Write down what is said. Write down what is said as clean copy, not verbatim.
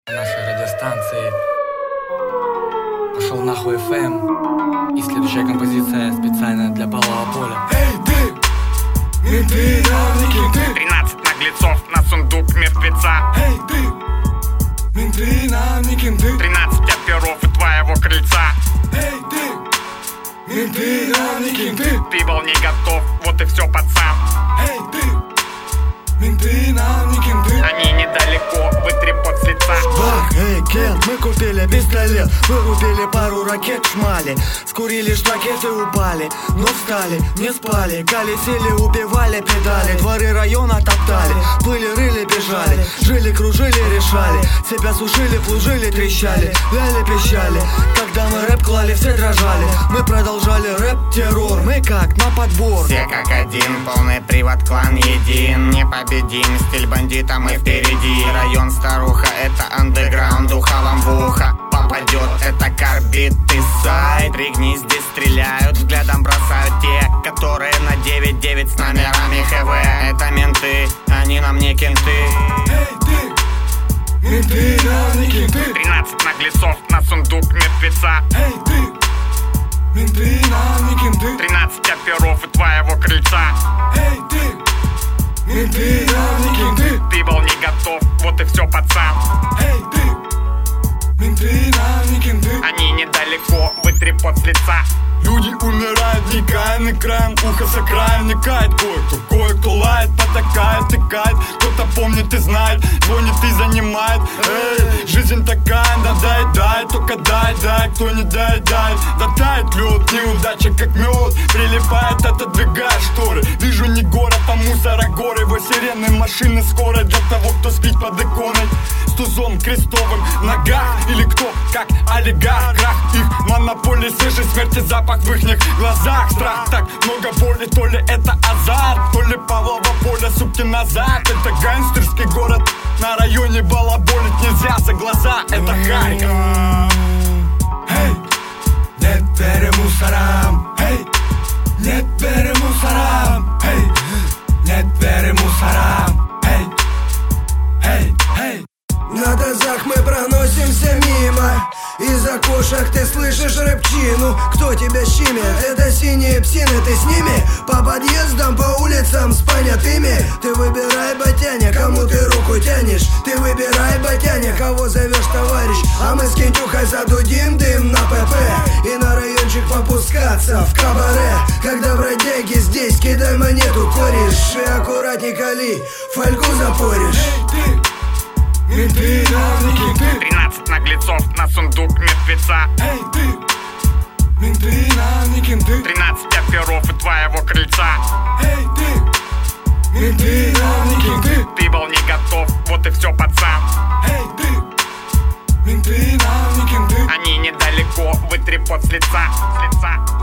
Нашей радиостанции пошел нахуй FM. И следующая композиция специально для Павлова Поля. Эй, ты, менты, навники, ты 13 наглецов на сундук мертвеца. Эй, ты, менты, навники, ты 13 оперов у твоего крыльца. Эй, ты, менты, навники, Ты был не готов, вот и все, пацан. Эй, ты, менты, навники, Они недалеко, вытри пот с лица. Бах, эй, Кент, мы купили пистолет, вырубили пару ракет шмали, скурили штакеты, упали, но встали, не спали, колесили, убивали педали, дворы района топтали, плыли, рыли, бежали, жили, кружили, решали, себя сушили, плужили, трещали, ляли, пищали. Когда мы рэп клали, все дрожали, мы продолжали рэп-террор, мы как на подбор. Все как один, полный привод, клан един, непобедим, стиль бандита, мы впереди. Район старуха, это андеграунд, духалом в ухо попадет, это карбит и сайт. Пригни, здесь стреляют, взглядом бросают те, которые на 9-9 с номерами ХВ. Это менты, они нам не кенты. Эй, ты, менты, навники, 13 наглецов на сундук мертвеца. Эй, ты, менты, навники, 13 оперов у твоего крыльца. Эй, ты, менты, навники, Ты был не готов, вот и все, пацан. Эй, ты, менты, навники, Они недалеко, вытри пот с лица. Люди умирают, вникая краем уха за краем вникает. Кое-кто лает, потакает, тыкает. Кто-то помнит и знает, звонит и занимает. Эй, жизнь такая, да дай, только дай, кто не дай. Да тает лед, неудача как мед, прилипает, отодвигая шторы. Вижу не город, а мусора горы. Во сирены машины скорой для того, кто спит под иконой. С тузом крестовым в ногах. Или кто, как олигарх, крах их монополии, свежей смерти запах в ихних глазах. Страх, так много боли, то ли это азарт, то ли Павлова Поля, сутки назад. Это гангстерский город, на районе балаболить нельзя за глаза, это Харьков. Эй, нет веры мусорам, эй, нет веры мусорам, эй, нет веры мусорам, эй. На тазах мы проносимся мимо, из окошек ты слышишь рэпчину. Кто тебя щимит? Это синие псины, ты с ними? По подъездам, по улицам с понятыми. Ты выбирай, батяня, кому ты руку тянешь. Ты выбирай, батяня, кого зовешь товарищ. А мы с Кентюхой задудим дым на ПП и на райончик попускаться в кабаре. Когда бродяги здесь, кидай монету, кореш, и аккуратней кали, фольгу запоришь. Менты, навники, 13 наглецов на сундук мертвеца. Эй, ты, менты, навники, 13 оперов у твоего крыльца. Эй, ты, менты, навники, Ты был не готов, вот и все, пацан. Эй, ты, менты, навники, Они недалеко, вытри пот с лица.